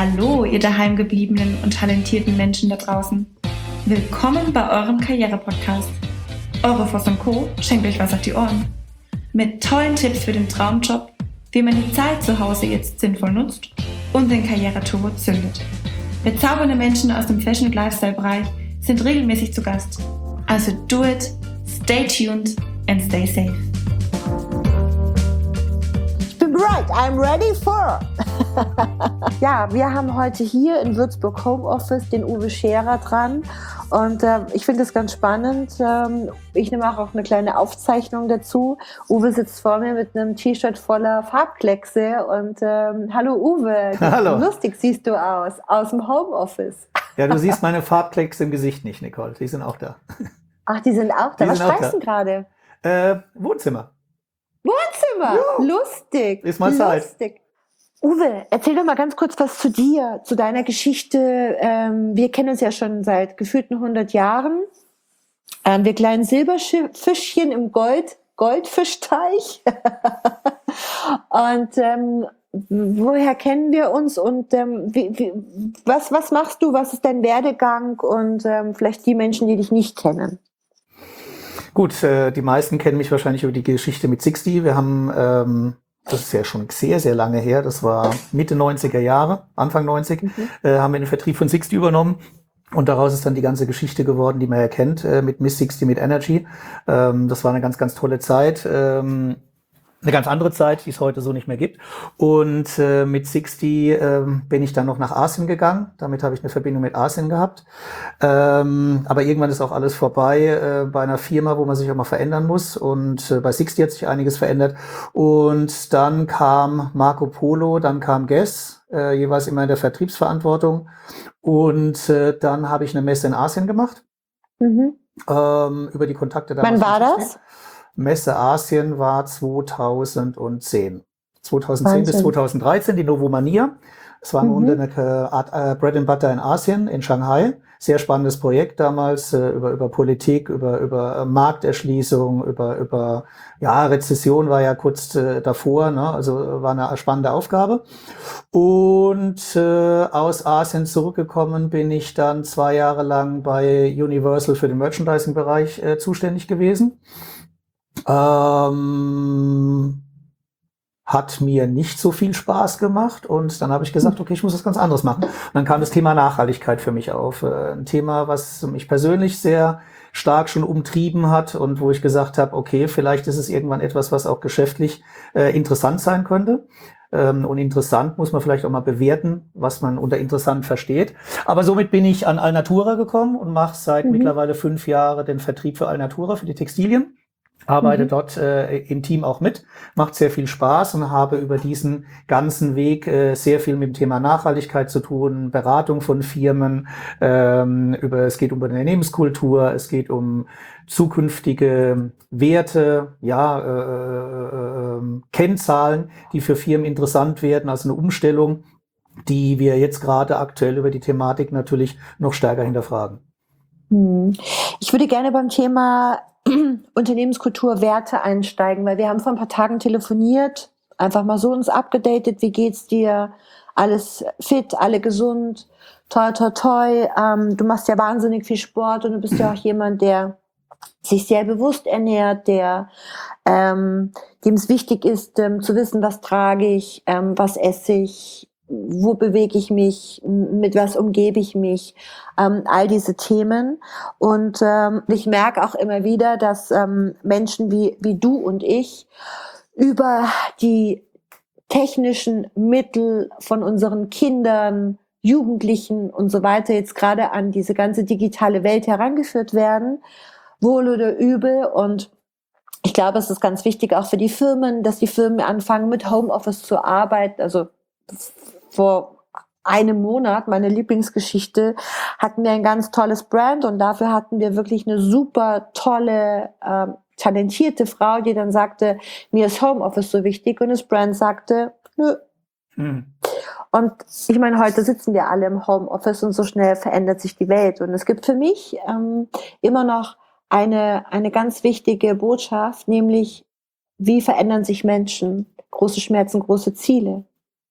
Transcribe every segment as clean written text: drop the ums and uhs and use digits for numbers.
Hallo, ihr daheimgebliebenen und talentierten Menschen da draußen. Willkommen bei eurem Karriere-Podcast. Eure Voss & Co. schenkt euch was auf die Ohren. Mit tollen Tipps für den Traumjob, wie man die Zeit zu Hause jetzt sinnvoll nutzt und den Karriereturbo zündet. Bezaubernde Menschen aus dem Fashion- und Lifestyle-Bereich sind regelmäßig zu Gast. Also do it, stay tuned and stay safe. Ich bin bereit, I'm ready for. Ja, wir haben heute hier in Würzburg Homeoffice den Uwe Scherer dran und ich finde das ganz spannend. Ich nehme auch eine kleine Aufzeichnung dazu. Uwe sitzt vor mir mit einem T-Shirt voller Farbkleckse und hallo Uwe, Hallo. Lustig siehst du aus dem Homeoffice. Ja, du siehst meine Farbklecks im Gesicht nicht, Nicole. Die sind auch da. Ach, die sind auch da. Was schreibst du gerade? Wohnzimmer. Wohnzimmer, Ja. Lustig. Ist mal Zeit. Lustig. Uwe, erzähl doch mal ganz kurz was zu dir, zu deiner Geschichte. Wir kennen uns ja schon seit gefühlten 100 Jahren. Wir kleinen Silberfischchen im Goldfischteich. Und woher kennen wir uns und was machst du? Was ist dein Werdegang? Und vielleicht die Menschen, die dich nicht kennen. Gut, die meisten kennen mich wahrscheinlich über die Geschichte mit Sixty. Wir haben, das ist ja schon sehr, sehr lange her, das war Mitte 90er Jahre, Anfang 90, haben wir den Vertrieb von Sixty übernommen. Und daraus ist dann die ganze Geschichte geworden, die man ja kennt, mit Miss Sixty, mit Energy. Das war eine ganz, ganz tolle Zeit. Eine ganz andere Zeit, die es heute so nicht mehr gibt. Und mit Sixty bin ich dann noch nach Asien gegangen. Damit habe ich eine Verbindung mit Asien gehabt. Aber irgendwann ist auch alles vorbei bei einer Firma, wo man sich auch mal verändern muss. Und bei Sixty hat sich einiges verändert. Und dann kam Marco Polo, dann kam Guess, jeweils immer in der Vertriebsverantwortung. Und dann habe ich eine Messe in Asien gemacht. Über die Kontakte damals. Wann war das? Messe Asien war 2010. 2010 Wahnsinn. bis 2013, die Novomania. Es war unter einer Art Bread and Butter in Asien, in Shanghai. Sehr spannendes Projekt damals, über Politik, über Markterschließung, über Rezession war ja kurz davor, ne? Also war eine spannende Aufgabe. Und aus Asien zurückgekommen bin ich dann 2 Jahre lang bei Universal für den Merchandising-Bereich zuständig gewesen. Hat mir nicht so viel Spaß gemacht und dann habe ich gesagt, okay, ich muss was ganz anderes machen. Und dann kam das Thema Nachhaltigkeit für mich auf. Ein Thema, was mich persönlich sehr stark schon umtrieben hat und wo ich gesagt habe, okay, vielleicht ist es irgendwann etwas, was auch geschäftlich interessant sein könnte. Und interessant muss man vielleicht auch mal bewerten, was man unter interessant versteht. Aber somit bin ich an Alnatura gekommen und mache seit mittlerweile 5 Jahren den Vertrieb für Alnatura, für die Textilien. Arbeite dort im Team auch mit, macht sehr viel Spaß und habe über diesen ganzen Weg sehr viel mit dem Thema Nachhaltigkeit zu tun, Beratung von Firmen, es geht um Unternehmenskultur, es geht um zukünftige Werte, Kennzahlen, die für Firmen interessant werden, also eine Umstellung, die wir jetzt gerade aktuell über die Thematik natürlich noch stärker hinterfragen. Ich würde gerne beim Thema Unternehmenskultur, Werte einsteigen, weil wir haben vor ein paar Tagen telefoniert, einfach mal so uns abgedatet, wie geht's dir, alles fit, alle gesund, toi, toi, toi, du machst ja wahnsinnig viel Sport und du bist ja auch jemand, der sich sehr bewusst ernährt, dem es wichtig ist, zu wissen, was trage ich, was esse ich, wo bewege ich mich, mit was umgebe ich mich, all diese Themen. Und ich merke auch immer wieder, dass Menschen wie du und ich über die technischen Mittel von unseren Kindern, Jugendlichen und so weiter jetzt gerade an diese ganze digitale Welt herangeführt werden, wohl oder übel. Und ich glaube, es ist ganz wichtig auch für die Firmen, dass die Firmen anfangen, mit Homeoffice zu arbeiten. Also vor einem Monat, meine Lieblingsgeschichte, hatten wir ein ganz tolles Brand und dafür hatten wir wirklich eine super tolle, talentierte Frau, die dann sagte, mir ist Homeoffice so wichtig und das Brand sagte, nö. Und ich meine, heute sitzen wir alle im Homeoffice und so schnell verändert sich die Welt und es gibt für mich immer noch eine ganz wichtige Botschaft, nämlich wie verändern sich Menschen? Große Schmerzen, große Ziele.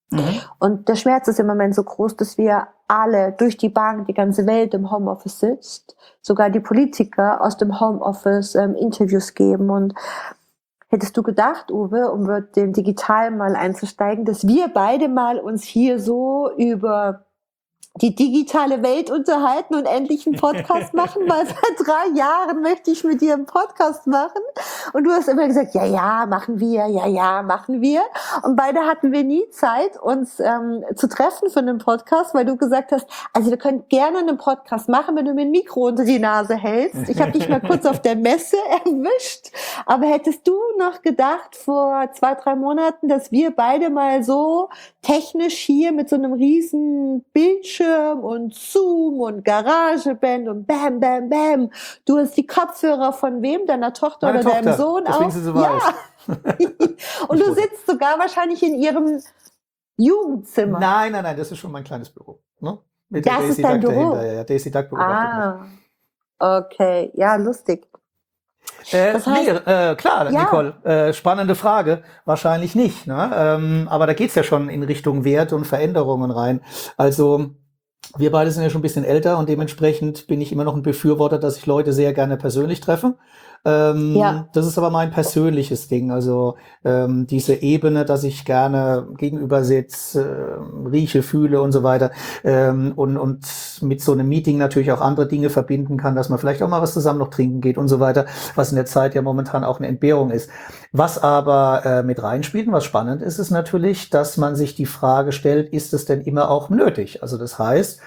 Und der Schmerz ist im Moment so groß, dass wir alle durch die Bank, die ganze Welt im Homeoffice sitzt, sogar die Politiker aus dem Homeoffice Interviews geben. Und hättest du gedacht, Uwe, um mit dem Digitalen mal einzusteigen, dass wir beide mal uns hier so über die digitale Welt unterhalten und endlich einen Podcast machen, weil seit 3 Jahren möchte ich mit dir einen Podcast machen. Und du hast immer gesagt, ja, machen wir. Und beide hatten wir nie Zeit, uns zu treffen für einen Podcast, weil du gesagt hast, also wir können gerne einen Podcast machen, wenn du mir ein Mikro unter die Nase hältst. Ich habe dich mal kurz auf der Messe erwischt. Aber hättest du noch gedacht vor 2, 3 Monaten, dass wir beide mal so technisch hier mit so einem riesen Bildschirm und Zoom und GarageBand und bam, bam, bam. Du hast die Kopfhörer von wem? Deiner Tochter Meine oder Tochter, deinem Sohn deswegen auf? sie so weiß. Und du sitzt sogar wahrscheinlich in ihrem Jugendzimmer. Nein, das ist schon mein kleines Büro. Ne? Mit Das der ist Daisy dein Duck Büro? dahinter. Ja, Daisy Duck beobachtet mich. Okay. Ja, lustig. Das heißt, klar, ja. Nicole, spannende Frage. Wahrscheinlich nicht. Ne? Aber da geht's ja schon in Richtung Wert und Veränderungen rein. Also wir beide sind ja schon ein bisschen älter und dementsprechend bin ich immer noch ein Befürworter, dass ich Leute sehr gerne persönlich treffe. Das ist aber mein persönliches Ding. Also diese Ebene, dass ich gerne gegenüber sitze, rieche, fühle und so weiter. Und mit so einem Meeting natürlich auch andere Dinge verbinden kann, dass man vielleicht auch mal was zusammen noch trinken geht und so weiter, was in der Zeit ja momentan auch eine Entbehrung ist. Was aber mit reinspielt und was spannend ist, ist natürlich, dass man sich die Frage stellt, ist es denn immer auch nötig? Also das heißt,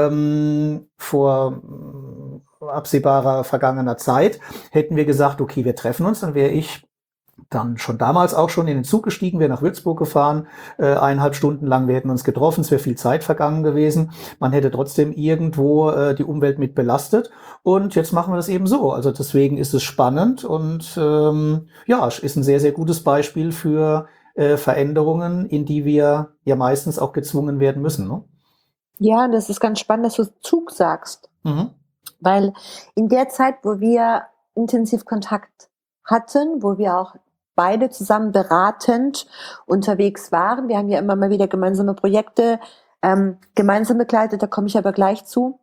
vor absehbarer vergangener Zeit hätten wir gesagt, okay, wir treffen uns, dann wäre ich dann schon damals auch schon in den Zug gestiegen, wäre nach Würzburg gefahren, 1,5 Stunden lang, wir hätten uns getroffen, es wäre viel Zeit vergangen gewesen, man hätte trotzdem irgendwo die Umwelt mit belastet und jetzt machen wir das eben so, also deswegen ist es spannend und ist ein sehr, sehr gutes Beispiel für Veränderungen, in die wir ja meistens auch gezwungen werden müssen, ne? Ja, das ist ganz spannend, dass du Zug sagst. Weil in der Zeit, wo wir intensiv Kontakt hatten, wo wir auch beide zusammen beratend unterwegs waren, wir haben ja immer mal wieder gemeinsame Projekte gemeinsam begleitet, da komme ich aber gleich zu,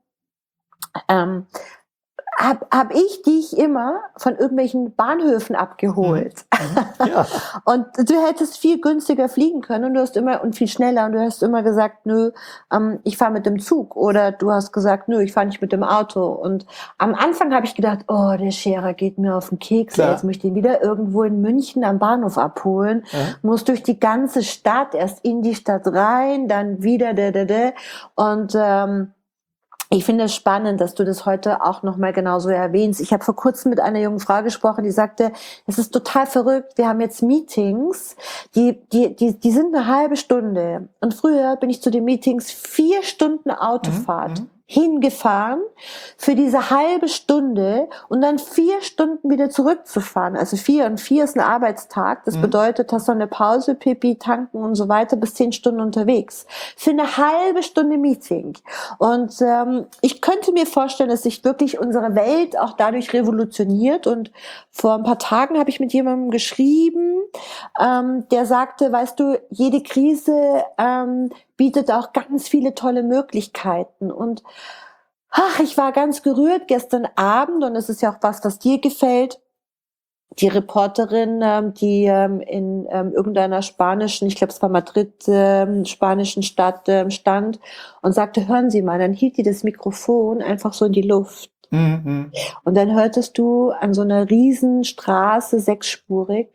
hab ich dich immer von irgendwelchen Bahnhöfen abgeholt. Ja. Und du hättest viel günstiger fliegen können und du hast immer und viel schneller und du hast immer gesagt, nö, ich fahre mit dem Zug oder du hast gesagt, nö, ich fahre nicht mit dem Auto. Und am Anfang habe ich gedacht, oh, der Scherer geht mir auf den Keks, Klar. jetzt möchte ich ihn wieder irgendwo in München am Bahnhof abholen, muss durch die ganze Stadt, erst in die Stadt rein, dann wieder und ich finde es spannend, dass du das heute auch nochmal genauso erwähnst. Ich habe vor kurzem mit einer jungen Frau gesprochen, die sagte, es ist total verrückt, wir haben jetzt Meetings, die sind eine halbe Stunde. Und früher bin ich zu den Meetings 4 Stunden Autofahrt hingefahren für diese halbe Stunde und dann 4 Stunden wieder zurückzufahren. Also 4 und 4 ist ein Arbeitstag. Das bedeutet, hast du eine Pause, Pipi, tanken und so weiter, bis 10 Stunden unterwegs. Für eine halbe Stunde Meeting. Und ich könnte mir vorstellen, dass sich wirklich unsere Welt auch dadurch revolutioniert. Und vor ein paar Tagen habe ich mit jemandem geschrieben, der sagte, weißt du, jede Krise bietet auch ganz viele tolle Möglichkeiten. Und ich war ganz gerührt gestern Abend, und es ist ja auch was dir gefällt. Die Reporterin, die in irgendeiner spanischen, ich glaube es war Madrid, spanischen Stadt stand und sagte, hören Sie mal, dann hielt die das Mikrofon einfach so in die Luft. Und dann hörtest du an so einer riesen Straße 6-spurig,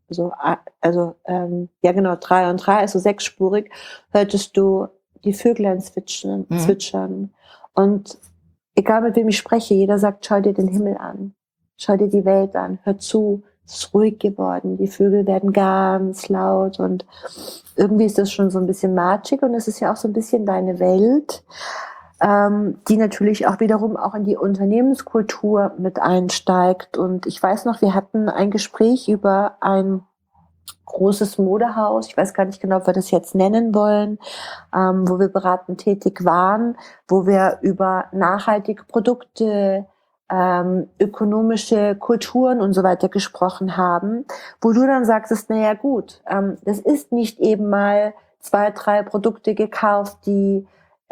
ja genau, 3 und 3, also 6-spurig, hörtest du die Vöglein zwitschern. Und egal mit wem ich spreche, jeder sagt, schau dir den Himmel an, schau dir die Welt an, hör zu, es ist ruhig geworden, die Vögel werden ganz laut und irgendwie ist das schon so ein bisschen matschig und es ist ja auch so ein bisschen deine Welt, die natürlich auch wiederum auch in die Unternehmenskultur mit einsteigt. Und ich weiß noch, wir hatten ein Gespräch über ein großes Modehaus, ich weiß gar nicht genau, ob wir das jetzt nennen wollen, wo wir beratend tätig waren, wo wir über nachhaltige Produkte, ökonomische Kulturen und so weiter gesprochen haben, wo du dann sagtest, naja gut, das ist nicht eben mal 2, 3 Produkte gekauft, die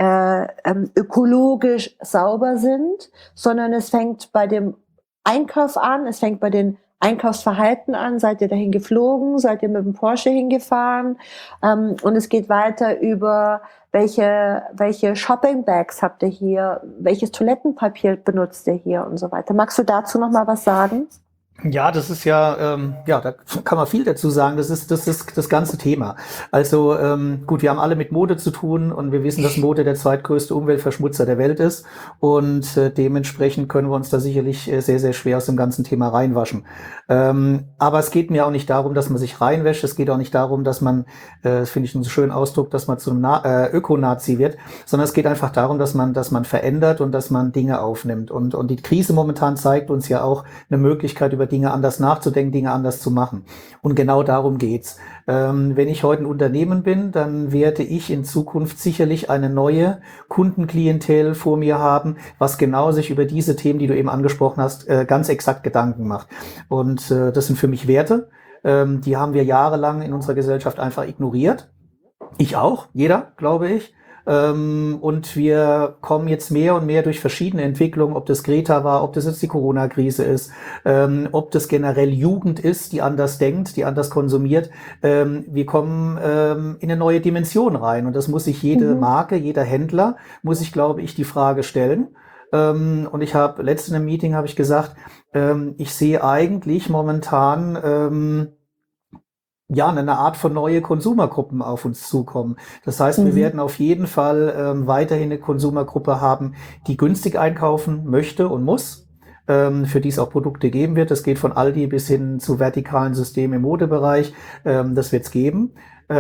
ökologisch sauber sind, sondern es fängt bei dem Einkauf an, es fängt bei den Einkaufsverhalten an. Seid ihr dahin geflogen? Seid ihr mit dem Porsche hingefahren? Und es geht weiter über welche Shopping-Bags habt ihr hier? Welches Toilettenpapier benutzt ihr hier und so weiter? Magst du dazu noch mal was sagen? Ja, das ist ja, da kann man viel dazu sagen. Das ist das ganze Thema. Also gut, wir haben alle mit Mode zu tun und wir wissen, dass Mode der zweitgrößte Umweltverschmutzer der Welt ist und dementsprechend können wir uns da sicherlich sehr, sehr schwer aus dem ganzen Thema reinwaschen. Aber es geht mir auch nicht darum, dass man sich reinwäscht. Es geht auch nicht darum, dass man, das finde ich einen schönen Ausdruck, dass man zu einem Ökonazi wird, sondern es geht einfach darum, dass man verändert und dass man Dinge aufnimmt. Und die Krise momentan zeigt uns ja auch eine Möglichkeit, über Dinge anders nachzudenken, Dinge anders zu machen. Und genau darum geht's. Wenn ich heute ein Unternehmen bin, dann werde ich in Zukunft sicherlich eine neue Kundenklientel vor mir haben, was genau sich über diese Themen, die du eben angesprochen hast, ganz exakt Gedanken macht. Und das sind für mich Werte, die haben wir jahrelang in unserer Gesellschaft einfach ignoriert. Ich auch, jeder, glaube ich. Und wir kommen jetzt mehr und mehr durch verschiedene Entwicklungen, ob das Greta war, ob das jetzt die Corona-Krise ist, ob das generell Jugend ist, die anders denkt, die anders konsumiert. Wir kommen in eine neue Dimension rein und das muss sich jede Marke, jeder Händler, muss sich, glaube ich, die Frage stellen. Und ich habe letztens in einem Meeting habe ich gesagt, ich sehe eigentlich momentan eine Art von neue Konsumergruppen auf uns zukommen. Das heißt, wir werden auf jeden Fall weiterhin eine Konsumergruppe haben, die günstig einkaufen möchte und muss, für die es auch Produkte geben wird. Das geht von Aldi bis hin zu vertikalen Systemen im Modebereich. Das wird es geben.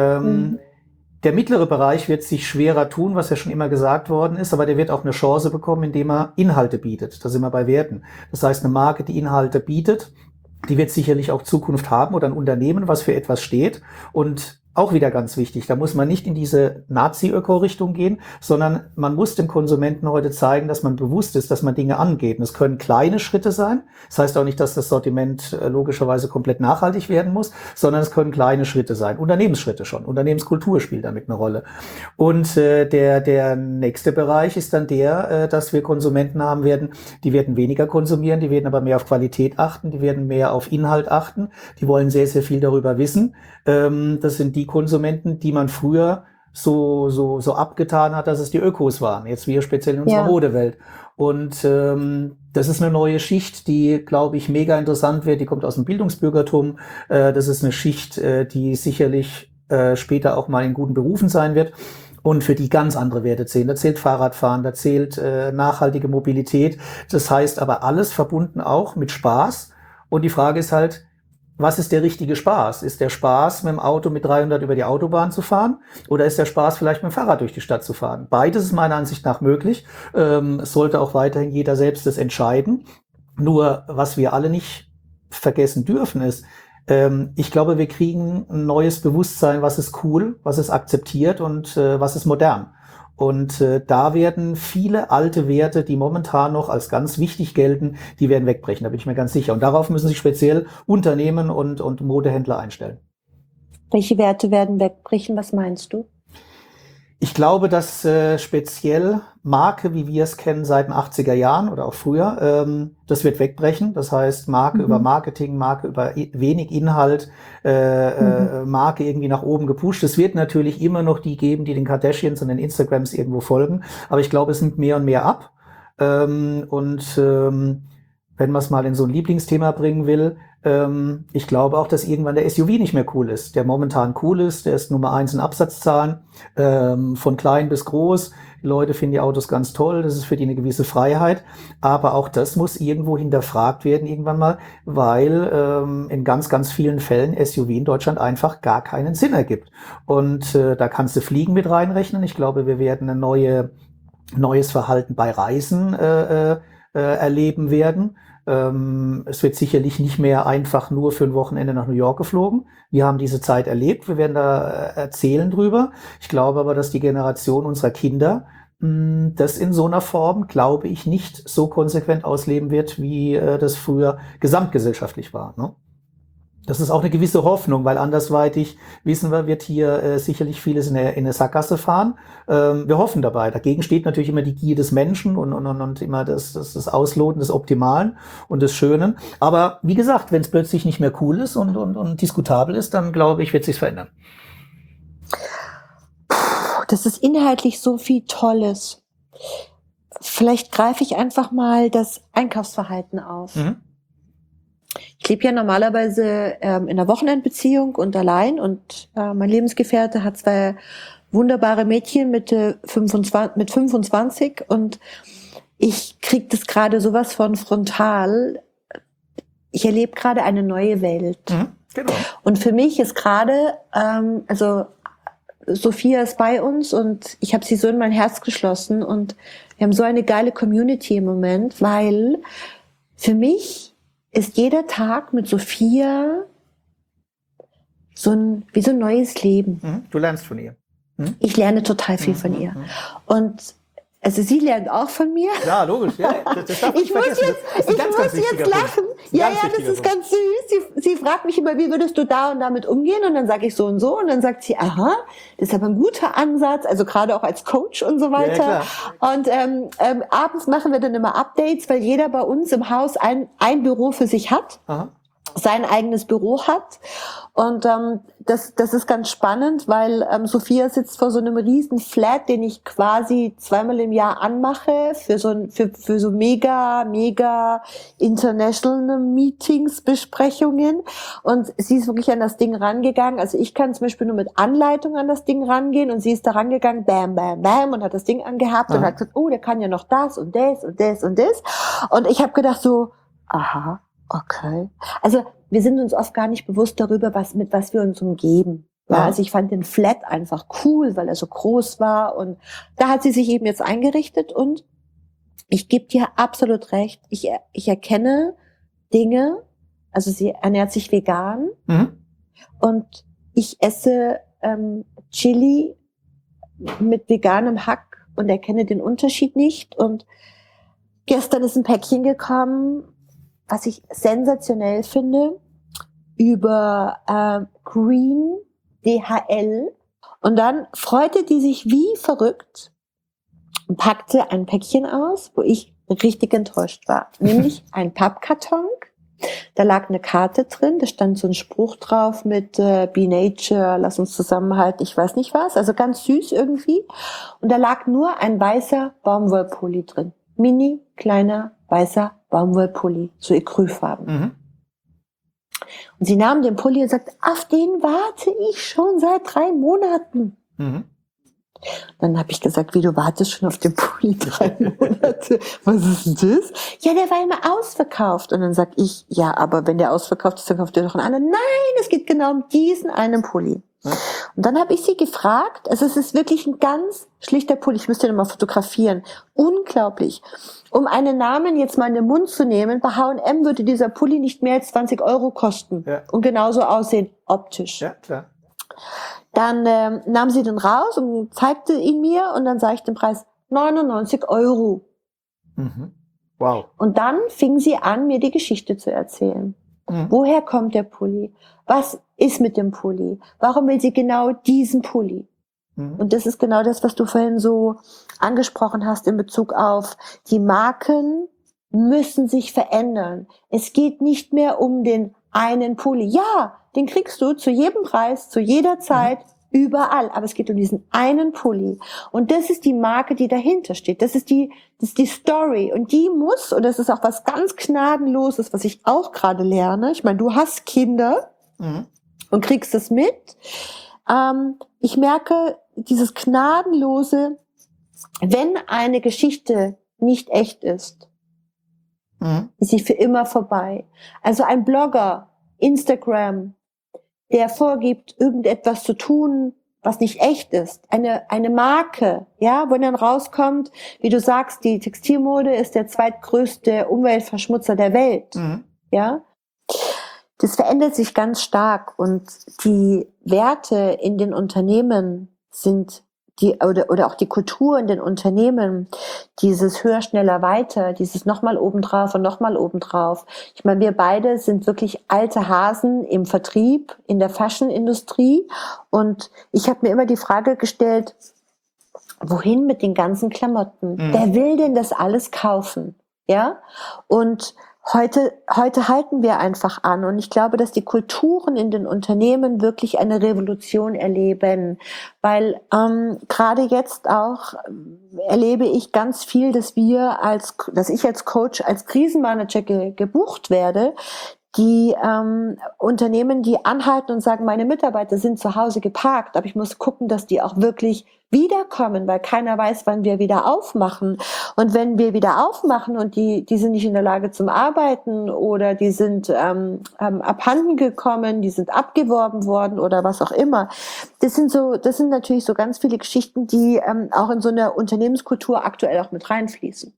Der mittlere Bereich wird sich schwerer tun, was ja schon immer gesagt worden ist, aber der wird auch eine Chance bekommen, indem er Inhalte bietet. Da sind wir bei Werten. Das heißt, eine Marke, die Inhalte bietet, die wird sicherlich auch Zukunft haben oder ein Unternehmen, was für etwas steht. Und auch wieder ganz wichtig, da muss man nicht in diese Nazi-Öko-Richtung gehen, sondern man muss dem Konsumenten heute zeigen, dass man bewusst ist, dass man Dinge angeht. Und es können kleine Schritte sein. Das heißt auch nicht, dass das Sortiment logischerweise komplett nachhaltig werden muss, sondern es können kleine Schritte sein. Unternehmensschritte schon. Unternehmenskultur spielt damit eine Rolle. Und der nächste Bereich ist dann dass wir Konsumenten haben werden, die werden weniger konsumieren, die werden aber mehr auf Qualität achten, die werden mehr auf Inhalt achten, die wollen sehr, sehr viel darüber wissen. Das sind die Konsumenten, die man früher so abgetan hat, dass es die Ökos waren. Jetzt wir speziell in unserer Modewelt. Und das ist eine neue Schicht, die, glaube ich, mega interessant wird. Die kommt aus dem Bildungsbürgertum. Das ist eine Schicht, die sicherlich später auch mal in guten Berufen sein wird. Und für die ganz andere Werte zählen. Da zählt Fahrradfahren, da zählt nachhaltige Mobilität. Das heißt aber alles verbunden auch mit Spaß. Und die Frage ist halt, was ist der richtige Spaß? Ist der Spaß, mit dem Auto mit 300 über die Autobahn zu fahren? Oder ist der Spaß, vielleicht mit dem Fahrrad durch die Stadt zu fahren? Beides ist meiner Ansicht nach möglich. Es sollte auch weiterhin jeder selbst das entscheiden. Nur, was wir alle nicht vergessen dürfen, ist, ich glaube, wir kriegen ein neues Bewusstsein, was ist cool, was ist akzeptiert und was ist modern. Und da werden viele alte Werte, die momentan noch als ganz wichtig gelten, die werden wegbrechen, da bin ich mir ganz sicher. Und darauf müssen sich speziell Unternehmen und Modehändler einstellen. Welche Werte werden wegbrechen? Was meinst du? Ich glaube, dass speziell Marke, wie wir es kennen seit den 80er Jahren oder auch früher, das wird wegbrechen. Das heißt, Marke über Marketing, Marke über wenig Inhalt, Marke irgendwie nach oben gepusht. Es wird natürlich immer noch die geben, die den Kardashians und den Instagrams irgendwo folgen. Aber ich glaube, es nimmt mehr und mehr ab. Wenn man es mal in so ein Lieblingsthema bringen will, ich glaube auch, dass irgendwann der SUV nicht mehr cool ist. Der momentan cool ist, der ist Nummer 1 in Absatzzahlen, von klein bis groß. Die Leute finden die Autos ganz toll, das ist für die eine gewisse Freiheit. Aber auch das muss irgendwo hinterfragt werden irgendwann mal, weil in ganz, ganz vielen Fällen SUV in Deutschland einfach gar keinen Sinn ergibt. Und da kannst du Fliegen mit reinrechnen. Ich glaube, wir werden ein neues Verhalten bei Reisen erleben werden. Es wird sicherlich nicht mehr einfach nur für ein Wochenende nach New York geflogen. Wir haben diese Zeit erlebt, wir werden da erzählen drüber. Ich glaube aber, dass die Generation unserer Kinder das in so einer Form, glaube ich, nicht so konsequent ausleben wird, wie das früher gesamtgesellschaftlich war. Ne? Das ist auch eine gewisse Hoffnung, weil andersweitig, wissen wir, wird hier sicherlich vieles in eine Sackgasse fahren. Wir hoffen dabei. Dagegen steht natürlich immer die Gier des Menschen und immer das Ausloten des Optimalen und des Schönen. Aber wie gesagt, wenn es plötzlich nicht mehr cool ist und diskutabel ist, dann glaube ich, wird sich's verändern. Das ist inhaltlich so viel Tolles. Vielleicht greife ich einfach mal das Einkaufsverhalten auf. Mhm. Ich lebe ja normalerweise in einer Wochenendbeziehung und allein und mein Lebensgefährte hat 2 wunderbare Mädchen mit 25 und ich kriege das gerade sowas von frontal. Ich erlebe gerade eine neue Welt. Mhm. Genau. Und für mich ist gerade, also Sophia ist bei uns und ich habe sie so in mein Herz geschlossen und wir haben so eine geile Community im Moment, weil für mich ist jeder Tag mit Sophia wie so ein neues Leben. Mhm. Du lernst von ihr. Mhm. Ich lerne total viel von ihr. Und also sie lernt auch von mir. Ja, logisch. Ja, das darf Ich muss jetzt lachen. Ja, das ist ganz süß. Sie fragt mich immer, wie würdest du da und damit umgehen? Und dann sage ich so und so. Und dann sagt sie, aha, das ist aber ein guter Ansatz. Also gerade auch als Coach und so weiter. Ja, und abends machen wir dann immer Updates, weil jeder bei uns im Haus ein Büro für sich hat. Aha. Sein eigenes Büro hat. Und das ist ganz spannend, weil Sophia sitzt vor so einem riesen Flat, den ich quasi 2-mal im Jahr anmache für so mega international Meetings, Besprechungen. Und sie ist wirklich an das Ding rangegangen. Also ich kann zum Beispiel nur mit Anleitung an das Ding rangehen und sie ist da rangegangen, bam, bam, bam, und hat das Ding angehabt und hat gesagt, oh, der kann ja noch das und das und das und das. Und ich habe gedacht so, aha, okay. Also wir sind uns oft gar nicht bewusst darüber, mit was wir uns umgeben. Ja, also ich fand den Flat einfach cool, weil er so groß war und da hat sie sich eben jetzt eingerichtet und ich gebe dir absolut recht. Ich erkenne Dinge, also sie ernährt sich vegan und ich esse Chili mit veganem Hack und erkenne den Unterschied nicht und gestern ist ein Päckchen gekommen, was ich sensationell finde, über Green DHL. Und dann freute die sich wie verrückt und packte ein Päckchen aus, wo ich richtig enttäuscht war. Nämlich ein Pappkarton. Da lag eine Karte drin, da stand so ein Spruch drauf mit Be Nature, lass uns zusammenhalten, ich weiß nicht was. Also ganz süß irgendwie. Und da lag nur ein weißer Baumwollpulli drin. Mini, kleiner, weißer Baumwollpulli, so Ecrufarben. Mhm. Und sie nahm den Pulli und sagte, auf den warte ich schon seit 3 Monaten. Mhm. Dann habe ich gesagt, wie, du wartest schon auf den Pulli 3 Monate? Was ist denn das? Ja, der war immer ausverkauft. Und dann sag ich, ja, aber wenn der ausverkauft ist, dann kauft ihr doch einen anderen. Nein, es geht genau um diesen einen Pulli. Ja. Und dann habe ich sie gefragt, also es ist wirklich ein ganz schlichter Pulli, ich müsste den mal fotografieren. Unglaublich. Um einen Namen jetzt mal in den Mund zu nehmen, bei H&M würde dieser Pulli nicht mehr als 20 € kosten. Ja. Und genauso aussehen, optisch. Ja, klar. Dann nahm sie den raus und zeigte ihn mir und dann sah ich den Preis 99 €. Mhm. Wow. Und dann fing sie an, mir die Geschichte zu erzählen. Mhm. Woher kommt der Pulli? Was ist mit dem Pulli? Warum will sie genau diesen Pulli? Mhm. Und das ist genau das, was du vorhin so angesprochen hast in Bezug auf die Marken müssen sich verändern. Es geht nicht mehr um den einen Pulli. Ja, den kriegst du zu jedem Preis, zu jeder Zeit, überall. Aber es geht um diesen einen Pulli. Und das ist die Marke, die dahinter steht. Das ist die Story. Und die muss, und das ist auch was ganz Gnadenloses, was ich auch gerade lerne. Ich meine, du hast Kinder und kriegst das mit. Ich merke, dieses Gnadenlose, wenn eine Geschichte nicht echt ist, ist sie für immer vorbei. Also ein Blogger, Instagram, der vorgibt, irgendetwas zu tun, was nicht echt ist. Eine Marke, ja, wo dann rauskommt, wie du sagst, die Textilmode ist der zweitgrößte Umweltverschmutzer der Welt, ja. Das verändert sich ganz stark und die Werte in den Unternehmen sind oder auch die Kultur in den Unternehmen, dieses höher, schneller, weiter, dieses nochmal obendrauf und nochmal obendrauf. Ich meine, wir beide sind wirklich alte Hasen im Vertrieb, in der Fashion-Industrie, und ich habe mir immer die Frage gestellt, wohin mit den ganzen Klamotten? Wer will denn das alles kaufen? Ja? Und heute halten wir einfach an, und ich glaube, dass die Kulturen in den Unternehmen wirklich eine Revolution erleben, weil gerade jetzt auch erlebe ich ganz viel, dass ich als Coach, als Krisenmanager gebucht werde, die Unternehmen, die anhalten und sagen, meine Mitarbeiter sind zu Hause geparkt, aber ich muss gucken, dass die auch wirklich wiederkommen, weil keiner weiß, wann wir wieder aufmachen. Und wenn wir wieder aufmachen und die sind nicht in der Lage zum Arbeiten, oder die sind abhanden gekommen, die sind abgeworben worden oder was auch immer. Das sind natürlich so ganz viele Geschichten, die auch in so eine Unternehmenskultur aktuell auch mit reinfließen.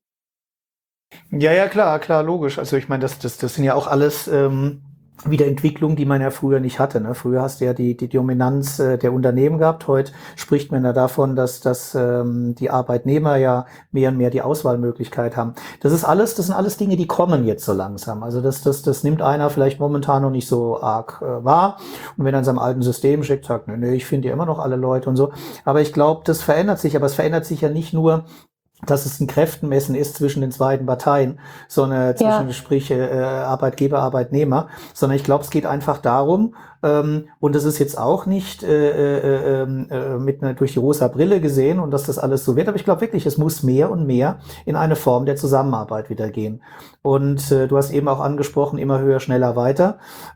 Ja, klar, logisch. Also ich meine, das sind ja auch alles wieder Entwicklungen, die man ja früher nicht hatte. Ne? Früher hast du ja die Dominanz der Unternehmen gehabt. Heute spricht man ja davon, dass die Arbeitnehmer ja mehr und mehr die Auswahlmöglichkeit haben. Das sind alles Dinge, die kommen jetzt so langsam. Also das nimmt einer vielleicht momentan noch nicht so arg wahr. Und wenn er in seinem alten System steckt, sagt, nee, ich finde ja immer noch alle Leute und so. Aber ich glaube, das verändert sich. Aber es verändert sich ja nicht nur, dass es ein Kräftemessen ist zwischen den beiden Parteien, sondern sprich Arbeitgeber, Arbeitnehmer, sondern ich glaube, es geht einfach darum, und das ist jetzt auch nicht durch die rosa Brille gesehen und dass das alles so wird, aber ich glaube wirklich, es muss mehr und mehr in eine Form der Zusammenarbeit wieder gehen. Und du hast eben auch angesprochen, immer höher, schneller, weiter.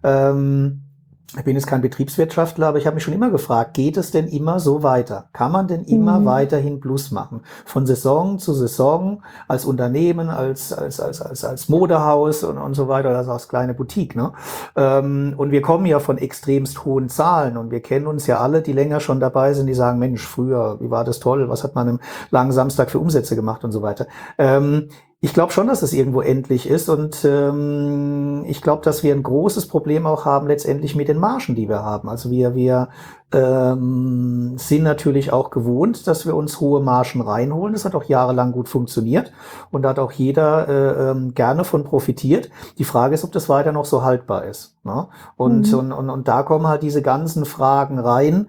Ich bin jetzt kein Betriebswirtschaftler, aber ich habe mich schon immer gefragt, geht es denn immer so weiter? Kann man denn immer weiterhin Plus machen? Von Saison zu Saison, als Unternehmen, als Modehaus und so weiter, also als kleine Boutique, ne? Und wir kommen ja von extremst hohen Zahlen, und wir kennen uns ja alle, die länger schon dabei sind, die sagen, Mensch, früher, wie war das toll? Was hat man am langen Samstag für Umsätze gemacht und so weiter? Ich glaube schon, dass es irgendwo endlich ist, und ich glaube, dass wir ein großes Problem auch haben letztendlich mit den Margen, die wir haben. Also wir sind natürlich auch gewohnt, dass wir uns hohe Margen reinholen. Das hat auch jahrelang gut funktioniert, und da hat auch jeder gerne von profitiert. Die Frage ist, ob das weiter noch so haltbar ist, ne? Und da kommen halt diese ganzen Fragen rein,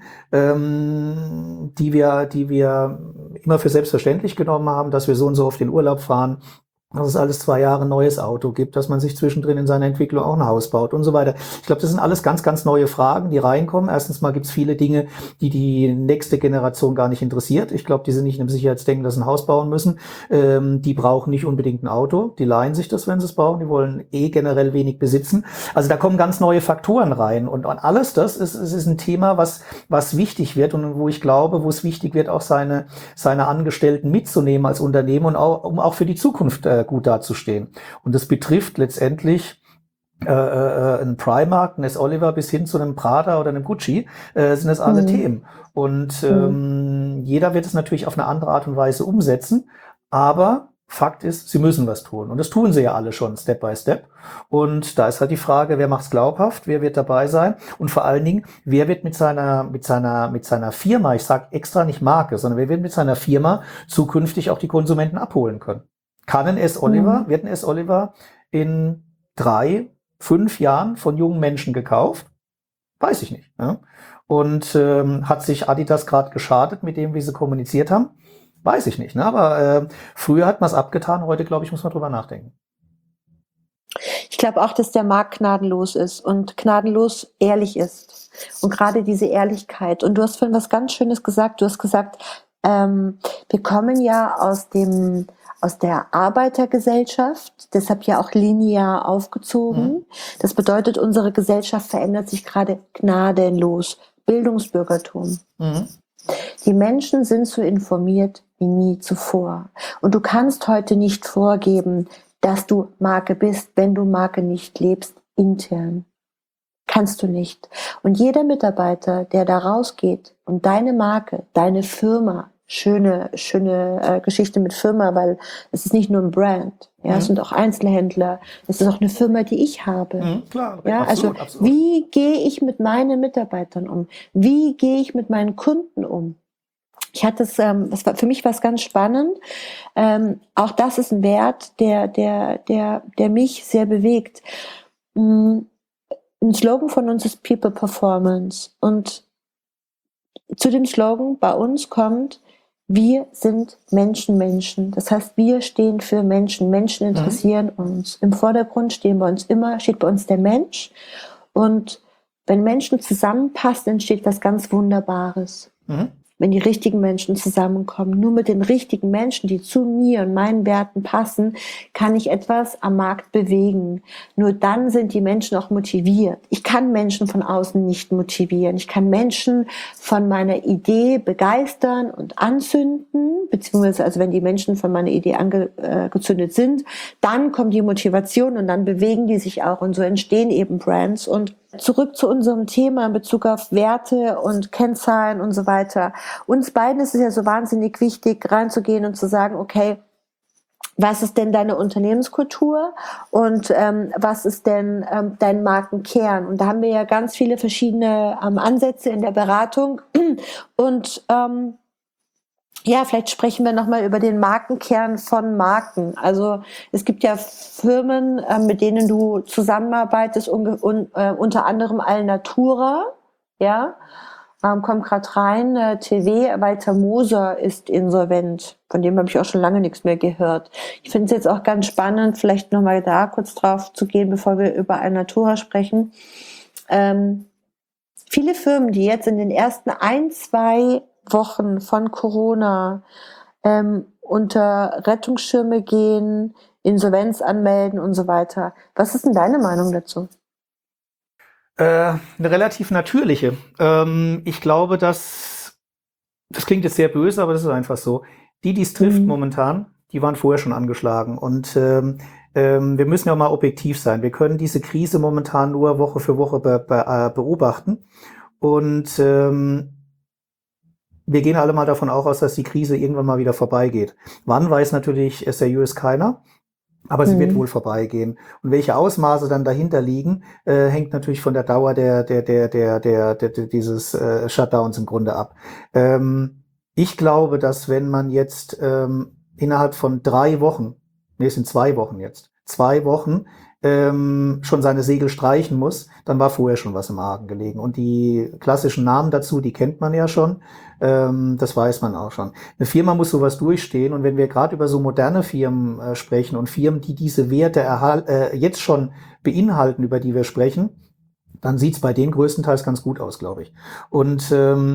die wir immer für selbstverständlich genommen haben, dass wir so und so auf den Urlaub fahren, dass es alles 2 Jahre ein neues Auto gibt, dass man sich zwischendrin in seiner Entwicklung auch ein Haus baut und so weiter. Ich glaube, das sind alles ganz, ganz neue Fragen, die reinkommen. Erstens mal gibt es viele Dinge, die nächste Generation gar nicht interessiert. Ich glaube, die sind nicht in dem Sicherheitsdenken, dass sie ein Haus bauen müssen. Die brauchen nicht unbedingt ein Auto. Die leihen sich das, wenn sie es brauchen. Die wollen generell wenig besitzen. Also da kommen ganz neue Faktoren rein. Und alles das ist ein Thema, was wichtig wird, und wo ich glaube, wo es wichtig wird, auch seine Angestellten mitzunehmen als Unternehmen, und um auch für die Zukunft gut dazustehen. Und das betrifft letztendlich einen Primark, einen S. Oliver bis hin zu einem Prada oder einem Gucci, sind das alle Themen. Und jeder wird es natürlich auf eine andere Art und Weise umsetzen, aber Fakt ist, sie müssen was tun. Und das tun sie ja alle schon, Step by Step. Und da ist halt die Frage, wer macht's glaubhaft, wer wird dabei sein? Und vor allen Dingen, wer wird mit seiner Firma, ich sage extra nicht Marke, sondern wer wird mit seiner Firma zukünftig auch die Konsumenten abholen können? Wird ein S. Oliver in 3, 5 Jahren von jungen Menschen gekauft? Weiß ich nicht. Ja? Und hat sich Adidas gerade geschadet mit dem, wie sie kommuniziert haben? Weiß ich nicht. Ne? Aber früher hat man es abgetan, heute, glaube ich, muss man drüber nachdenken. Ich glaube auch, dass der Markt gnadenlos ist und gnadenlos ehrlich ist. Und gerade diese Ehrlichkeit. Und du hast vorhin was ganz Schönes gesagt. Du hast gesagt, wir kommen ja aus der Arbeitergesellschaft, deshalb ja auch linear aufgezogen. Das bedeutet, unsere Gesellschaft verändert sich gerade gnadenlos. Bildungsbürgertum. Die Menschen sind so informiert wie nie zuvor. Und du kannst heute nicht vorgeben, dass du Marke bist, wenn du Marke nicht lebst, intern. Kannst du nicht. Und jeder Mitarbeiter, der da rausgeht und deine Marke, deine Firma, schöne Geschichte mit Firma, weil es ist nicht nur ein Brand, ja, es sind auch Einzelhändler, es ist auch eine Firma, die ich habe. Klar, ja, absolut, also absolut. Wie gehe ich mit meinen Mitarbeitern um? Wie gehe ich mit meinen Kunden um? Ich hatte es, das war für mich was ganz spannend. Auch das ist ein Wert, der mich sehr bewegt. Ein Slogan von uns ist People Performance. Und zu dem Slogan bei uns kommt: Wir sind Menschen. Das heißt, wir stehen für Menschen. Menschen interessieren uns. Im Vordergrund steht bei uns der Mensch. Und wenn Menschen zusammenpassen, entsteht was ganz Wunderbares. Wenn die richtigen Menschen zusammenkommen. Nur mit den richtigen Menschen, die zu mir und meinen Werten passen, kann ich etwas am Markt bewegen. Nur dann sind die Menschen auch motiviert. Ich kann Menschen von außen nicht motivieren. Ich kann Menschen von meiner Idee begeistern und anzünden, beziehungsweise also wenn die Menschen von meiner Idee angezündet sind, dann kommt die Motivation und dann bewegen die sich auch und so entstehen eben Brands. Und zurück zu unserem Thema in Bezug auf Werte und Kennzahlen und so weiter. Uns beiden ist es ja so wahnsinnig wichtig, reinzugehen und zu sagen, okay, was ist denn deine Unternehmenskultur und was ist denn dein Markenkern? Und da haben wir ja ganz viele verschiedene Ansätze in der Beratung und ja, vielleicht sprechen wir nochmal über den Markenkern von Marken. Also es gibt ja Firmen, mit denen du zusammenarbeitest, unter anderem Alnatura, ja, kommt gerade rein, TW, Walter Moser ist insolvent. Von dem habe ich auch schon lange nichts mehr gehört. Ich finde es jetzt auch ganz spannend, vielleicht nochmal da kurz drauf zu gehen, bevor wir über Alnatura sprechen. Viele Firmen, die jetzt in den ersten 1-2 Wochen von Corona unter Rettungsschirme gehen, Insolvenz anmelden und so weiter. Was ist denn deine Meinung dazu? Eine relativ natürliche. Ich glaube, das klingt jetzt sehr böse, aber das ist einfach so. Die es trifft momentan, die waren vorher schon angeschlagen. Und wir müssen ja mal objektiv sein. Wir können diese Krise momentan nur Woche für Woche beobachten. Und wir gehen alle mal davon aus, dass die Krise irgendwann mal wieder vorbeigeht. Wann, weiß natürlich seriös keiner, aber sie wird wohl vorbeigehen. Und welche Ausmaße dann dahinter liegen, hängt natürlich von der Dauer dieses Shutdowns im Grunde ab. Ich glaube, dass wenn man jetzt innerhalb von 3 Wochen, es sind 2 Wochen jetzt, 2 Wochen schon seine Segel streichen muss, dann war vorher schon was im Argen gelegen. Und die klassischen Namen dazu, die kennt man ja schon, das weiß man auch schon. Eine Firma muss sowas durchstehen, und wenn wir gerade über so moderne Firmen sprechen und Firmen, die diese Werte jetzt schon beinhalten, über die wir sprechen, dann sieht's bei denen größtenteils ganz gut aus, glaube ich. Und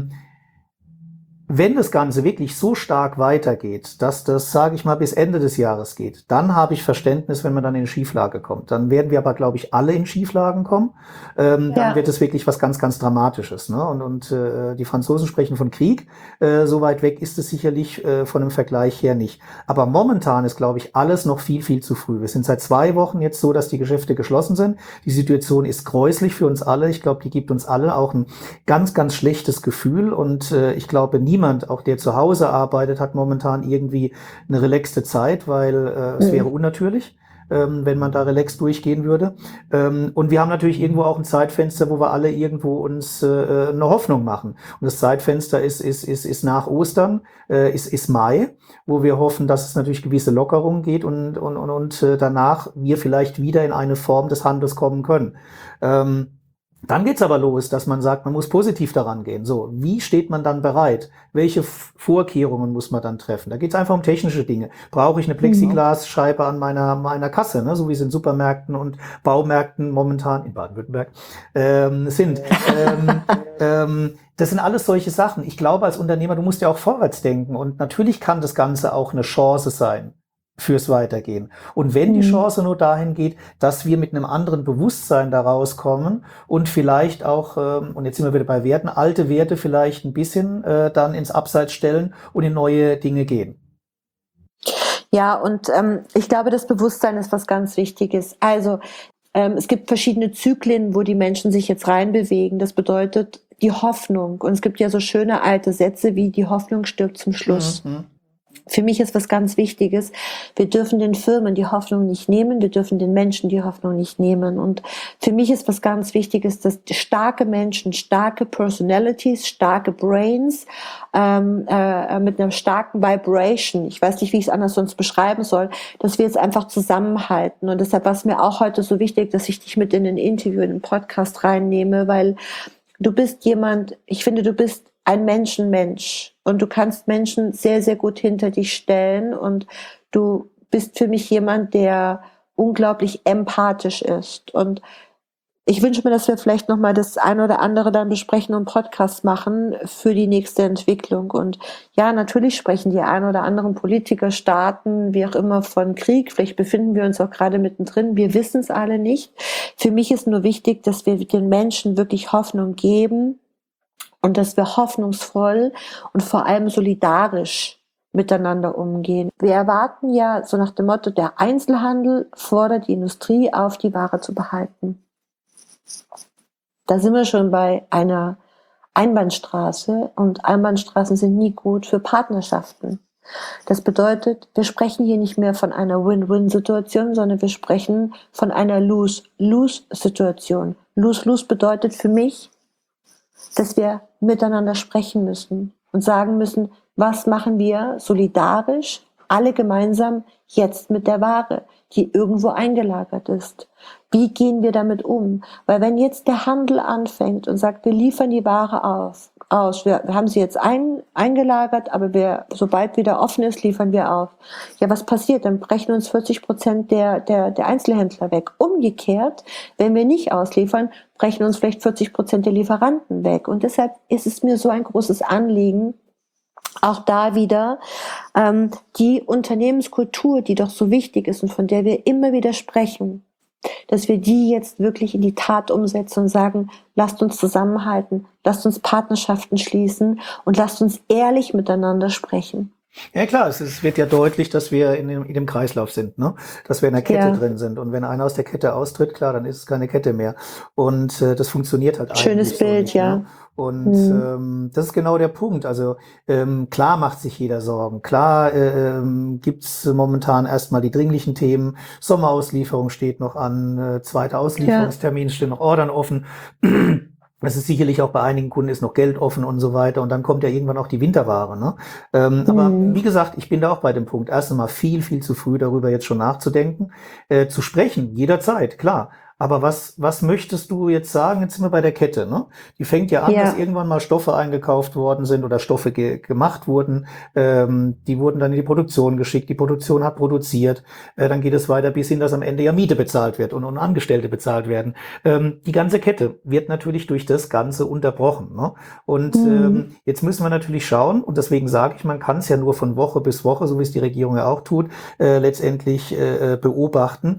wenn das Ganze wirklich so stark weitergeht, dass das, sage ich mal, bis Ende des Jahres geht, dann habe ich Verständnis, wenn man dann in Schieflage kommt. Dann werden wir aber, glaube ich, alle in Schieflagen kommen. Dann wird es wirklich was ganz, ganz Dramatisches. Ne? Und die Franzosen sprechen von Krieg. So weit weg ist es sicherlich von dem Vergleich her nicht. Aber momentan ist, glaube ich, alles noch viel, viel zu früh. Wir sind seit 2 Wochen jetzt so, dass die Geschäfte geschlossen sind. Die Situation ist gräuslich für uns alle. Ich glaube, die gibt uns alle auch ein ganz, ganz schlechtes Gefühl. Und ich glaube, niemand, auch der zu Hause arbeitet, hat momentan irgendwie eine relaxte Zeit, weil es wäre unnatürlich, wenn man da relaxed durchgehen würde. Und wir haben natürlich irgendwo auch ein Zeitfenster, wo wir alle irgendwo uns eine Hoffnung machen. Und das Zeitfenster ist nach Ostern, ist Mai, wo wir hoffen, dass es natürlich gewisse Lockerungen geht und danach wir vielleicht wieder in eine Form des Handels kommen können. Dann geht's aber los, dass man sagt, man muss positiv daran gehen. So, wie steht man dann bereit? Welche Vorkehrungen muss man dann treffen? Da geht's einfach um technische Dinge. Brauche ich eine Plexiglasscheibe an meiner Kasse, ne? So wie es in Supermärkten und Baumärkten momentan in Baden-Württemberg sind. Das sind alles solche Sachen. Ich glaube, als Unternehmer, du musst ja auch vorwärts denken. Und natürlich kann das Ganze auch eine Chance sein fürs Weitergehen. Und wenn die Chance nur dahin geht, dass wir mit einem anderen Bewusstsein da rauskommen und vielleicht auch, und jetzt sind wir wieder bei Werten, alte Werte vielleicht ein bisschen dann ins Abseits stellen und in neue Dinge gehen. Ja, und ich glaube, das Bewusstsein ist was ganz Wichtiges. Also es gibt verschiedene Zyklen, wo die Menschen sich jetzt reinbewegen. Das bedeutet die Hoffnung. Und es gibt ja so schöne alte Sätze wie: die Hoffnung stirbt zum Schluss. Für mich ist was ganz Wichtiges. wir dürfen den Firmen die Hoffnung nicht nehmen, wir dürfen den Menschen die Hoffnung nicht nehmen. Und für mich ist was ganz Wichtiges, dass starke Menschen, starke Personalities, starke Brains mit einer starken Vibration, ich weiß nicht, wie ich es anders sonst beschreiben soll, dass wir jetzt einfach zusammenhalten. Und deshalb war es mir auch heute so wichtig, dass ich dich mit in den Interview, in den Podcast reinnehme, weil du bist jemand, ich finde, du bist ein Mensch und du kannst Menschen sehr, sehr gut hinter dich stellen und du bist für mich jemand, der unglaublich empathisch ist. Und ich wünsche mir, dass wir vielleicht nochmal das eine oder andere dann besprechen und Podcast machen für die nächste Entwicklung. Und ja, natürlich sprechen die ein oder anderen Politiker, Staaten, wie auch immer, von Krieg. Vielleicht befinden wir uns auch gerade mittendrin. Wir wissen es alle nicht. Für mich ist nur wichtig, dass wir den Menschen wirklich Hoffnung geben und dass wir hoffnungsvoll und vor allem solidarisch miteinander umgehen. Wir erwarten ja so nach dem Motto, der Einzelhandel fordert die Industrie auf, die Ware zu behalten. Da sind wir schon bei einer Einbahnstraße und Einbahnstraßen sind nie gut für Partnerschaften. Das bedeutet, wir sprechen hier nicht mehr von einer Win-Win-Situation, sondern wir sprechen von einer Lose-Lose-Situation. Lose-Lose bedeutet für mich, dass wir miteinander sprechen müssen und sagen müssen, was machen wir solidarisch, alle gemeinsam jetzt mit der Ware, die irgendwo eingelagert ist. Wie gehen wir damit um? Weil wenn jetzt der Handel anfängt und sagt, wir liefern die Ware aus, wir haben sie jetzt eingelagert, aber sobald wieder offen ist, liefern wir auf. Ja, was passiert? Dann brechen uns 40% der Einzelhändler weg. Umgekehrt, wenn wir nicht ausliefern, brechen uns vielleicht 40% der Lieferanten weg. Und deshalb ist es mir so ein großes Anliegen, auch da wieder die Unternehmenskultur, die doch so wichtig ist und von der wir immer wieder sprechen, dass wir die jetzt wirklich in die Tat umsetzen und sagen, lasst uns zusammenhalten, lasst uns Partnerschaften schließen und lasst uns ehrlich miteinander sprechen. Ja klar, es wird ja deutlich, dass wir in dem Kreislauf sind, ne? Dass wir in der Kette drin sind. Und wenn einer aus der Kette austritt, klar, dann ist es keine Kette mehr. Und das funktioniert halt eigentlich schönes Bild, so nicht, ja. Ne? Und das ist genau der Punkt. Also klar macht sich jeder Sorgen. Klar gibt's momentan erstmal die dringlichen Themen. Sommerauslieferung steht noch an, zweiter Auslieferungstermin, stehen noch Ordern offen. Es ist sicherlich auch bei einigen Kunden ist noch Geld offen und so weiter. Und dann kommt ja irgendwann auch die Winterware. Ne? Aber wie gesagt, ich bin da auch bei dem Punkt. Erst einmal viel, viel zu früh darüber jetzt schon nachzudenken. Zu sprechen, jederzeit, klar. Aber was möchtest du jetzt sagen? Jetzt sind wir bei der Kette, ne? Die fängt ja an, dass irgendwann mal Stoffe eingekauft worden sind oder Stoffe gemacht wurden. Die wurden dann in die Produktion geschickt. Die Produktion hat produziert. Dann geht es weiter bis hin, dass am Ende ja Miete bezahlt wird und Angestellte bezahlt werden. Die ganze Kette wird natürlich durch das Ganze unterbrochen, ne? Und jetzt müssen wir natürlich schauen, und deswegen sage ich, man kann es ja nur von Woche bis Woche, so wie es die Regierung ja auch tut, letztendlich beobachten.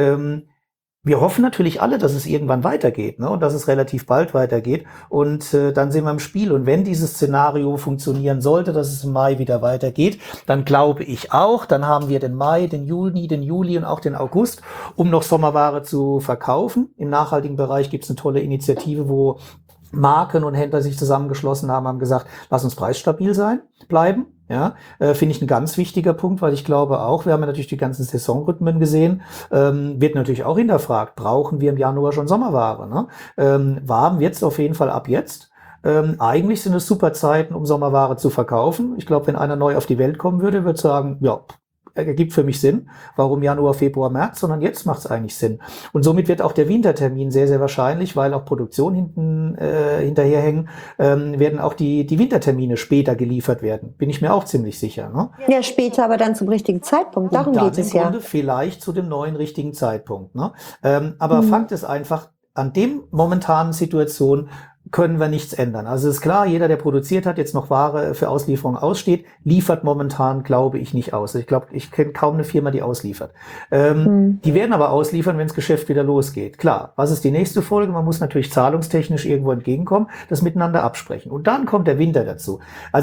Wir hoffen natürlich alle, dass es irgendwann weitergeht, ne? Und dass es relativ bald weitergeht. Und dann sind wir im Spiel. Und wenn dieses Szenario funktionieren sollte, dass es im Mai wieder weitergeht, dann glaube ich auch, dann haben wir den Mai, den Juni, den Juli und auch den August, um noch Sommerware zu verkaufen. Im nachhaltigen Bereich gibt es eine tolle Initiative, wo Marken und Händler sich zusammengeschlossen haben gesagt, lass uns preisstabil bleiben. Ja, finde ich ein ganz wichtiger Punkt, weil ich glaube auch, wir haben ja natürlich die ganzen Saisonrhythmen gesehen, wird natürlich auch hinterfragt, brauchen wir im Januar schon Sommerware, ne? Warm wird's auf jeden Fall ab jetzt. Eigentlich sind es super Zeiten, um Sommerware zu verkaufen. Ich glaube, wenn einer neu auf die Welt kommen würde, würde sagen, ja, ergibt für mich Sinn. Warum Januar, Februar, März? Sondern jetzt macht es eigentlich Sinn. Und somit wird auch der Wintertermin sehr, sehr wahrscheinlich, weil auch Produktion hinterherhängen, werden auch die Wintertermine später geliefert werden. Bin ich mir auch ziemlich sicher. Ne? Ja, später, aber dann zum richtigen Zeitpunkt. Darum geht es ja. Im Grunde vielleicht zu dem neuen richtigen Zeitpunkt. Ne? Aber Fakt ist einfach, an dem momentanen Situation können wir nichts ändern. Also ist klar, jeder, der produziert hat, jetzt noch Ware für Auslieferung aussteht, liefert momentan, glaube ich, nicht aus. Ich glaube, ich kenne kaum eine Firma, die ausliefert. Die werden aber ausliefern, wenn das Geschäft wieder losgeht. Klar, was ist die nächste Folge? Man muss natürlich zahlungstechnisch irgendwo entgegenkommen, das miteinander absprechen. Und dann kommt der Winter dazu. Also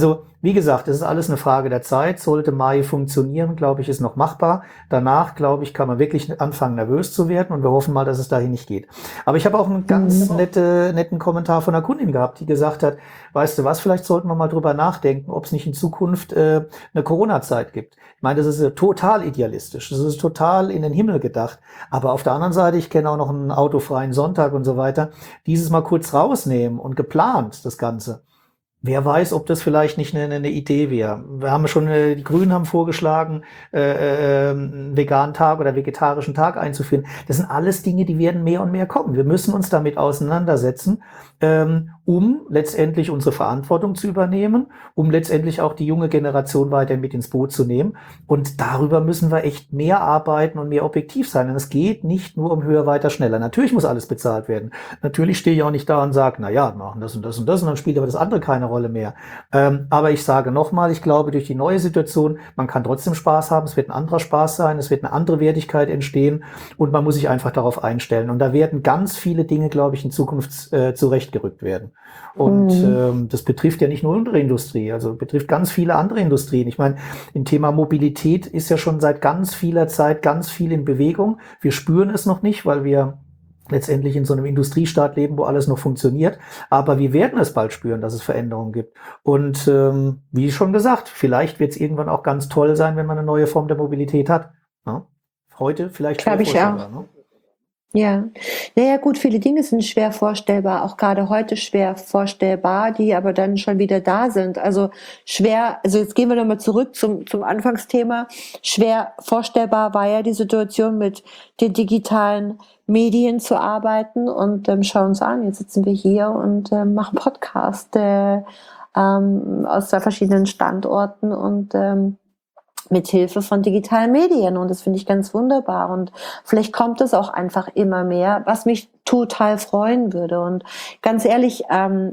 Wie gesagt, es ist alles eine Frage der Zeit. Sollte Mai funktionieren, glaube ich, ist noch machbar. Danach, glaube ich, kann man wirklich anfangen, nervös zu werden und wir hoffen mal, dass es dahin nicht geht. Aber ich habe auch einen ganz netten Kommentar von einer Kundin gehabt, die gesagt hat, weißt du was, vielleicht sollten wir mal drüber nachdenken, ob es nicht in Zukunft eine Corona-Zeit gibt. Ich meine, das ist total idealistisch, das ist total in den Himmel gedacht. Aber auf der anderen Seite, ich kenne auch noch einen autofreien Sonntag und so weiter, dieses mal kurz rausnehmen und geplant, das Ganze. Wer weiß, ob das vielleicht nicht eine Idee wäre. Wir haben schon, die Grünen haben vorgeschlagen, einen veganen Tag oder vegetarischen Tag einzuführen. Das sind alles Dinge, die werden mehr und mehr kommen. Wir müssen uns damit auseinandersetzen, um letztendlich unsere Verantwortung zu übernehmen, um letztendlich auch die junge Generation weiter mit ins Boot zu nehmen. Und darüber müssen wir echt mehr arbeiten und mehr objektiv sein. Und es geht nicht nur um höher, weiter, schneller. Natürlich muss alles bezahlt werden. Natürlich stehe ich auch nicht da und sage, na ja, machen das und das und das und dann spielt aber das andere keine Rolle mehr. Aber ich sage nochmal, ich glaube, durch die neue Situation, man kann trotzdem Spaß haben, es wird ein anderer Spaß sein, es wird eine andere Wertigkeit entstehen und man muss sich einfach darauf einstellen. Und da werden ganz viele Dinge, glaube ich, in Zukunft zurechtgerückt werden. Und das betrifft ja nicht nur unsere Industrie, also betrifft ganz viele andere Industrien. Ich meine, im Thema Mobilität ist ja schon seit ganz vieler Zeit ganz viel in Bewegung. Wir spüren es noch nicht, weil wir letztendlich in so einem Industriestaat leben, wo alles noch funktioniert. Aber wir werden es bald spüren, dass es Veränderungen gibt. Und wie schon gesagt, vielleicht wird es irgendwann auch ganz toll sein, wenn man eine neue Form der Mobilität hat. Ja? Heute vielleicht schwer vorstellbar. Ne? Ja, naja gut, viele Dinge sind schwer vorstellbar, auch gerade heute schwer vorstellbar, die aber dann schon wieder da sind. Also schwer, also jetzt gehen wir nochmal zurück zum Anfangsthema. Schwer vorstellbar war ja die Situation, mit den digitalen Medien zu arbeiten und schauen uns an, jetzt sitzen wir hier und machen Podcast aus 2 verschiedenen Standorten und mit Hilfe von digitalen Medien und das finde ich ganz wunderbar und vielleicht kommt es auch einfach immer mehr, was mich total freuen würde und ganz ehrlich,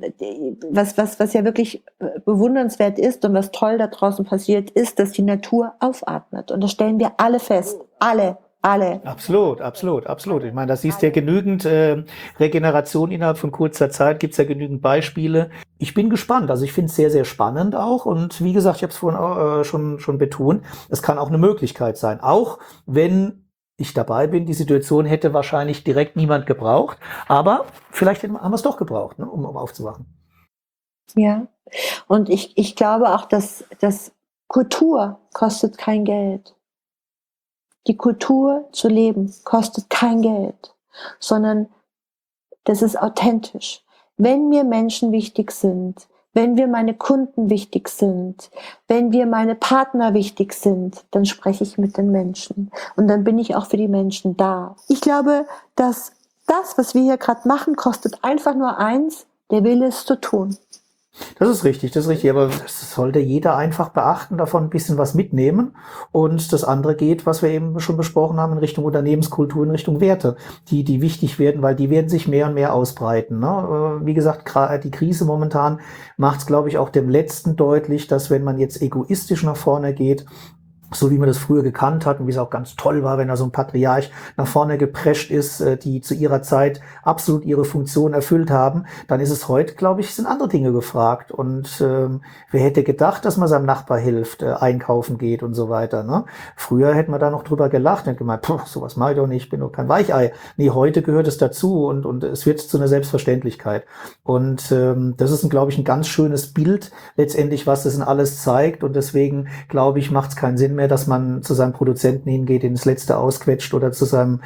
was ja wirklich bewundernswert ist und was toll da draußen passiert, ist, dass die Natur aufatmet und das stellen wir alle fest, alle. Absolut. Ich meine, das siehst ja genügend Regeneration innerhalb von kurzer Zeit, gibt's ja genügend Beispiele. Ich bin gespannt, also ich finde es sehr, sehr spannend auch und wie gesagt, ich habe es vorhin schon betont, es kann auch eine Möglichkeit sein, auch wenn ich dabei bin, die Situation hätte wahrscheinlich direkt niemand gebraucht, aber vielleicht haben wir es doch gebraucht, ne, um aufzuwachen. Ja, und ich glaube auch, dass Kultur kostet kein Geld. Die Kultur zu leben kostet kein Geld, sondern das ist authentisch. Wenn mir Menschen wichtig sind, wenn mir meine Kunden wichtig sind, wenn mir meine Partner wichtig sind, dann spreche ich mit den Menschen und dann bin ich auch für die Menschen da. Ich glaube, dass das, was wir hier gerade machen, kostet einfach nur eins, der Wille es zu tun. Das ist richtig, aber das sollte jeder einfach beachten, davon ein bisschen was mitnehmen. Und das andere geht, was wir eben schon besprochen haben, in Richtung Unternehmenskultur, in Richtung Werte, die wichtig werden, weil die werden sich mehr und mehr ausbreiten. Ne? Wie gesagt, die Krise momentan macht es, glaube ich, auch dem Letzten deutlich, dass wenn man jetzt egoistisch nach vorne geht, so wie man das früher gekannt hat und wie es auch ganz toll war, wenn da so ein Patriarch nach vorne geprescht ist, die zu ihrer Zeit absolut ihre Funktion erfüllt haben, dann ist es heute, glaube ich, sind andere Dinge gefragt. Und wer hätte gedacht, dass man seinem Nachbar hilft, einkaufen geht und so weiter. Ne? Früher hätte man da noch drüber gelacht und gemeint, sowas mache ich doch nicht, ich bin doch kein Weichei. Nee, heute gehört es dazu und es wird zu einer Selbstverständlichkeit. Und das ist, glaube ich, ein ganz schönes Bild letztendlich, was das in alles zeigt. Und deswegen, glaube ich, macht es keinen Sinn mehr, dass man zu seinem Produzenten hingeht, den das Letzte ausquetscht oder zu seinem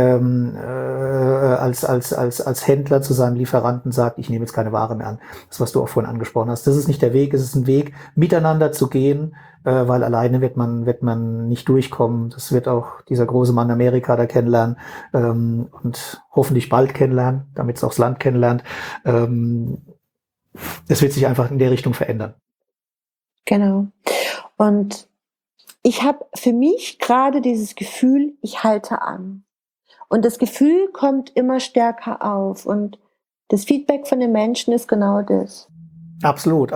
als Händler zu seinem Lieferanten sagt, ich nehme jetzt keine Ware mehr an. Das, was du auch vorhin angesprochen hast. Das ist nicht der Weg, es ist ein Weg, miteinander zu gehen, weil alleine wird man nicht durchkommen. Das wird auch dieser große Mann Amerika da kennenlernen und hoffentlich bald kennenlernen, damit es auch das Land kennenlernt. Es wird sich einfach in der Richtung verändern. Genau. Und ich habe für mich gerade dieses Gefühl, ich halte an. Und das Gefühl kommt immer stärker auf. Und das Feedback von den Menschen ist genau das. Absolut.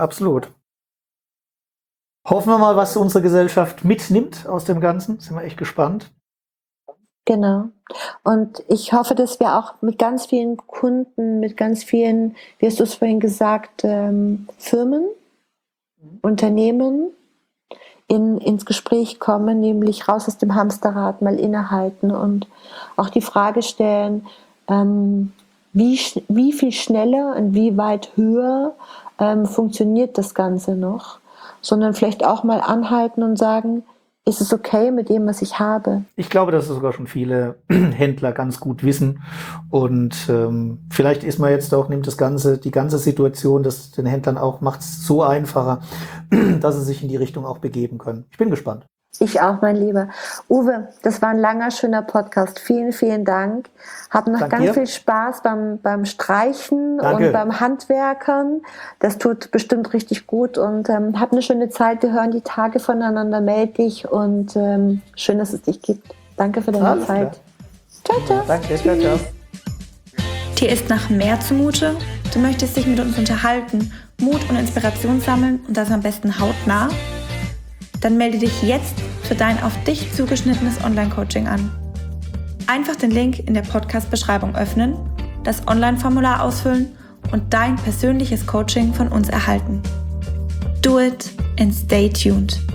Hoffen wir mal, was unsere Gesellschaft mitnimmt aus dem Ganzen. Sind wir echt gespannt. Genau. Und ich hoffe, dass wir auch mit ganz vielen Kunden, mit ganz vielen, wie hast du es vorhin gesagt, Firmen, Unternehmen ins Gespräch kommen, nämlich raus aus dem Hamsterrad, mal innehalten und auch die Frage stellen, wie viel schneller und wie weit höher funktioniert das Ganze noch, sondern vielleicht auch mal anhalten und sagen, ist es okay mit dem, was ich habe? Ich glaube, dass es sogar schon viele Händler ganz gut wissen. Und vielleicht ist man jetzt auch, nimmt die ganze Situation, das den Händlern auch macht es so einfacher, dass sie sich in die Richtung auch begeben können. Ich bin gespannt. Ich auch, mein Lieber. Uwe, das war ein langer, schöner Podcast. Vielen, vielen Dank. Hab noch ganz viel Spaß beim Streichen und beim Handwerkern. Das tut bestimmt richtig gut und hab eine schöne Zeit. Wir hören die Tage voneinander, meld dich und schön, dass es dich gibt. Danke für deine Zeit. Ciao, ciao. Danke, ciao, ciao. Dir ist nach mehr zumute? Du möchtest dich mit uns unterhalten, Mut und Inspiration sammeln und das am besten hautnah? Dann melde dich jetzt für dein auf dich zugeschnittenes Online-Coaching an. Einfach den Link in der Podcast-Beschreibung öffnen, das Online-Formular ausfüllen und dein persönliches Coaching von uns erhalten. Do it and stay tuned.